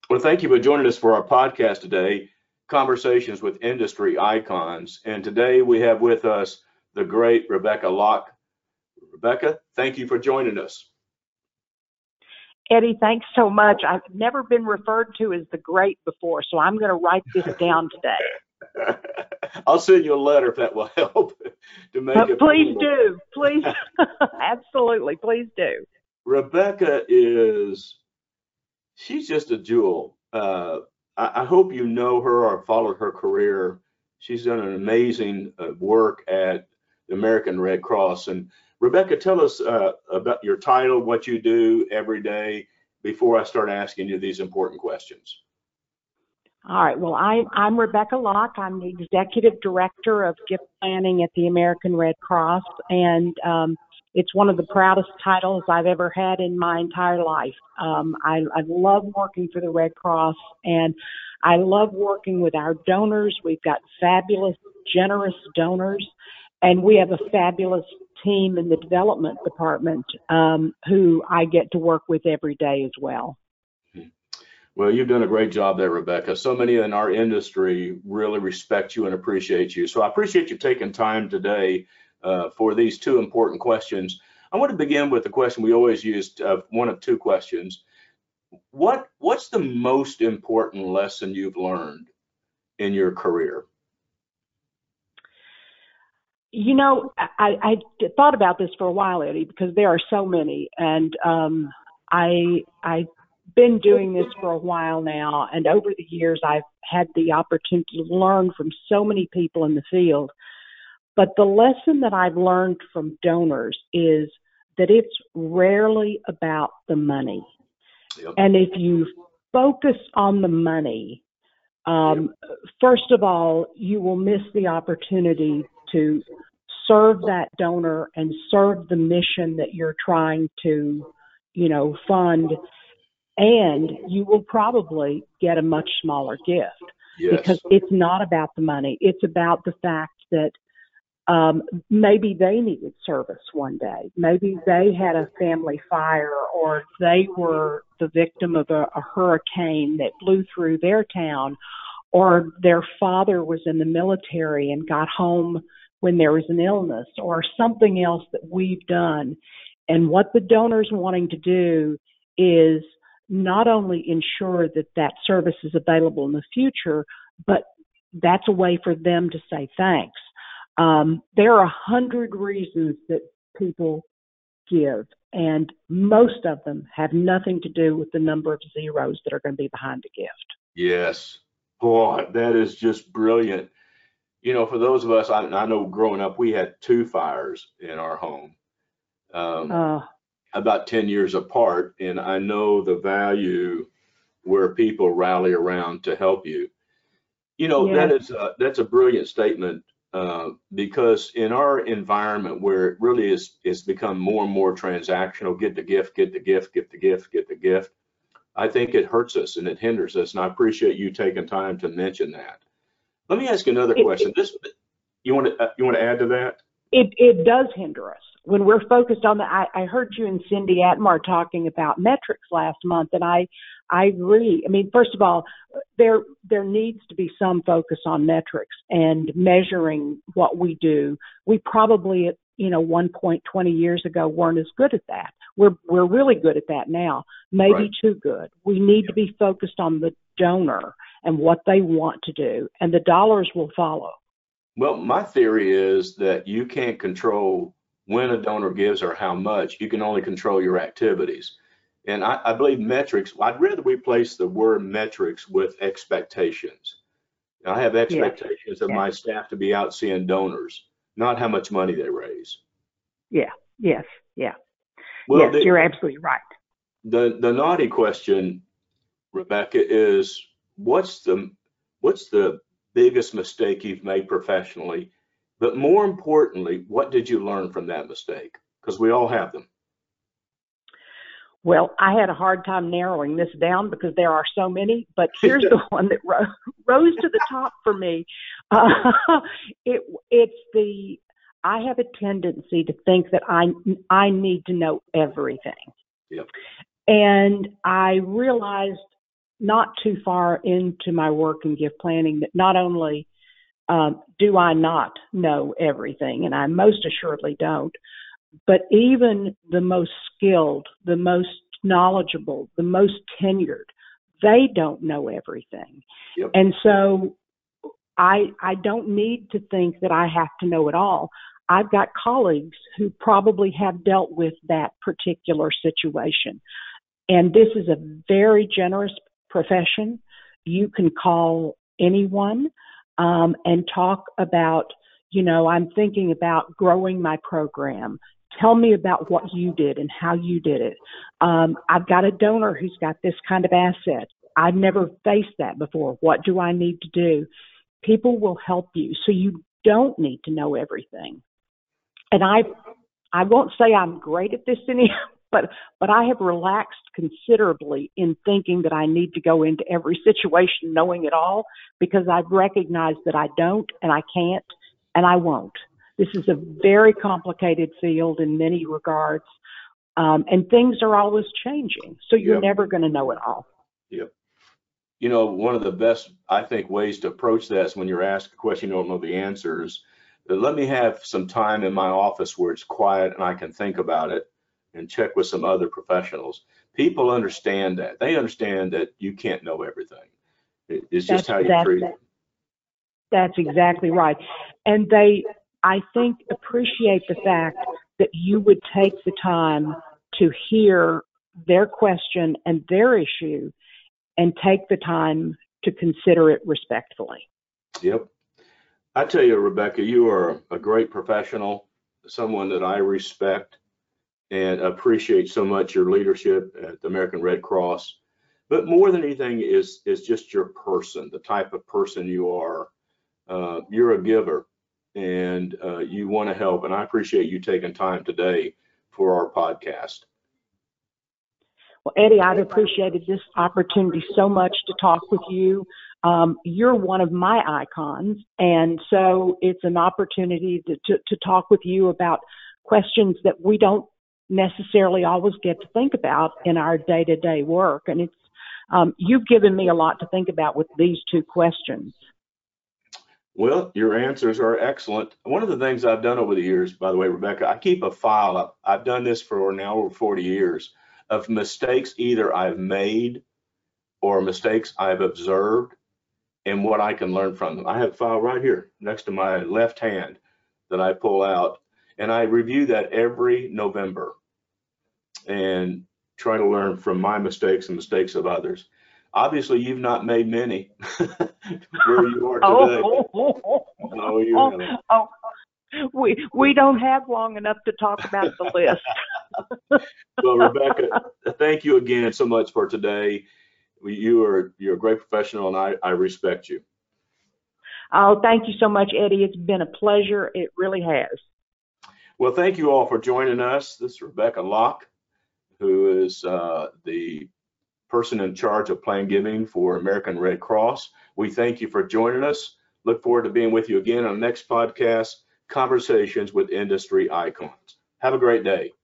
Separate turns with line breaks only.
Well, thank you for joining us for our podcast today, Conversations with Industry Icons. And today we have with us the great Rebecca Locke. Rebecca, thank you for joining us.
Eddie, thanks so much. I've never been referred to as the great before, so I'm going to write this down today.
I'll send you a letter if that will help to make it.
Please do. Please. Absolutely. Please do.
Rebecca she's just a jewel. I hope you know her or followed her career. She's done an amazing work at the American Red Cross. And Rebecca, tell us about your title, what you do every day before I start asking you these important questions.
All right. Well, I'm Rebecca Locke. I'm the Executive Director of Gift Planning at the American Red Cross. And it's one of the proudest titles I've ever had in my entire life. I love working for the Red Cross, and I love working with our donors. We've got fabulous, generous donors, and we have a fabulous team in the development department who I get to work with every day as well.
Well, you've done a great job there, Rebecca. So many in our industry really respect you and appreciate you. So I appreciate you taking time today for these two important questions. I want to begin with the question we always use, one of two questions. What's the most important lesson you've learned in your career?
You know, I thought about this for a while, Eddie, because there are so many, and I've been doing this for a while now, and over the years I've had the opportunity to learn from so many people in the field. But the lesson that I've learned from donors is that it's rarely about the money.
Yep.
And if you focus on the money, first of all, you will miss the opportunity to serve that donor and serve the mission that you're trying to, fund. And you will probably get a much smaller gift.
Yes.
Because it's not about the money. It's about the fact that maybe they needed service one day. Maybe they had a family fire, or they were the victim of a hurricane that blew through their town, or their father was in the military and got home when there was an illness, or something else that we've done. And what the donor's wanting to do is not only ensure that that service is available in the future, but that's a way for them to say thanks. There are 100 reasons that people give, and most of them have nothing to do with the number of zeros that are going to be behind the gift.
Yes. Boy, that is just brilliant. For those of us, I know growing up, we had two fires in our home, about 10 years apart, and I know the value where people rally around to help you.
Yes.
That's a brilliant statement. Because in our environment where it really it's become more and more transactional, get the gift, get the gift, get the gift, get the gift, I think it hurts us and it hinders us. And I appreciate you taking time to mention that. Let me ask you another question. You want to add to that?
It does hinder us when we're focused on the. I heard you and Cindy Atmar talking about metrics last month, and I agree. I mean, first of all, there needs to be some focus on metrics and measuring what we do. We probably, at one point 20 years ago, weren't as good at that. We're really good at that now, maybe
Right.
too good. We need to be focused on the donor and what they want to do, and the dollars will follow.
Well, my theory is that you can't control when a donor gives or how much. You can only control your activities. And I believe metrics, I'd rather replace the word metrics with expectations. I have expectations of my staff to be out seeing donors, not how much money they raise.
Yeah. Yes. Yeah.
Well,
yes, you're absolutely right.
The naughty question, Rebecca, is what's the biggest mistake you've made professionally? But more importantly, what did you learn from that mistake? Because we all have them.
Well, I had a hard time narrowing this down because there are so many, but here's the one that rose to the top for me. I have a tendency to think that I need to know everything.
Yep.
And I realized not too far into my work in gift planning that not only do I not know everything, and I most assuredly don't, but even the most skilled, the most knowledgeable, the most tenured, they don't know everything.
Yep.
And so I don't need to think that I have to know it all. I've got colleagues who probably have dealt with that particular situation. And this is a very generous profession. You can call anyone and talk about, I'm thinking about growing my program. Tell me about what you did and how you did it. I've got a donor who's got this kind of asset. I've never faced that before. What do I need to do? People will help you. So you don't need to know everything. And I won't say I'm great at this anyhow, but I have relaxed considerably in thinking that I need to go into every situation knowing it all, because I've recognized that I don't and I can't and I won't. This is a very complicated field in many regards, and things are always changing. So you're
Yep.
never going to know it all.
Yep. One of the best, I think, ways to approach that is when you're asked a question you don't know the answers. Let me have some time in my office where it's quiet and I can think about it and check with some other professionals. People understand that. They understand that you can't know everything. It's just how you treat it.
That's exactly right. And they, I think, appreciate the fact that you would take the time to hear their question and their issue and take the time to consider it respectfully.
Yep. I tell you, Rebecca, you are a great professional, someone that I respect and appreciate so much your leadership at the American Red Cross. But more than anything is just your person, the type of person you are. You're a giver and you want to help. And I appreciate you taking time today for our podcast.
Well, Eddie, I've appreciated this opportunity so much to talk with you. You're one of my icons, and so it's an opportunity to talk with you about questions that we don't necessarily always get to think about in our day-to-day work. And it's you've given me a lot to think about with these two questions.
Well, your answers are excellent. One of the things I've done over the years, by the way, Rebecca, I keep a file up. I've done this for now over 40 years of mistakes either I've made or mistakes I've observed and what I can learn from them. I have a file right here next to my left hand that I pull out, and I review that every November and try to learn from my mistakes and mistakes of others. Obviously, you've not made many where you are today. No, you haven't.
We don't have long enough to talk about the list.
Well, Rebecca, thank you again so much for today. You're a great professional, and I respect you.
Oh, thank you so much, Eddie. It's been a pleasure. It really has.
Well, thank you all for joining us. This is Rebecca Locke, who is the person in charge of plan giving for American Red Cross. We thank you for joining us. Look forward to being with you again on the next podcast, Conversations with Industry Icons. Have a great day.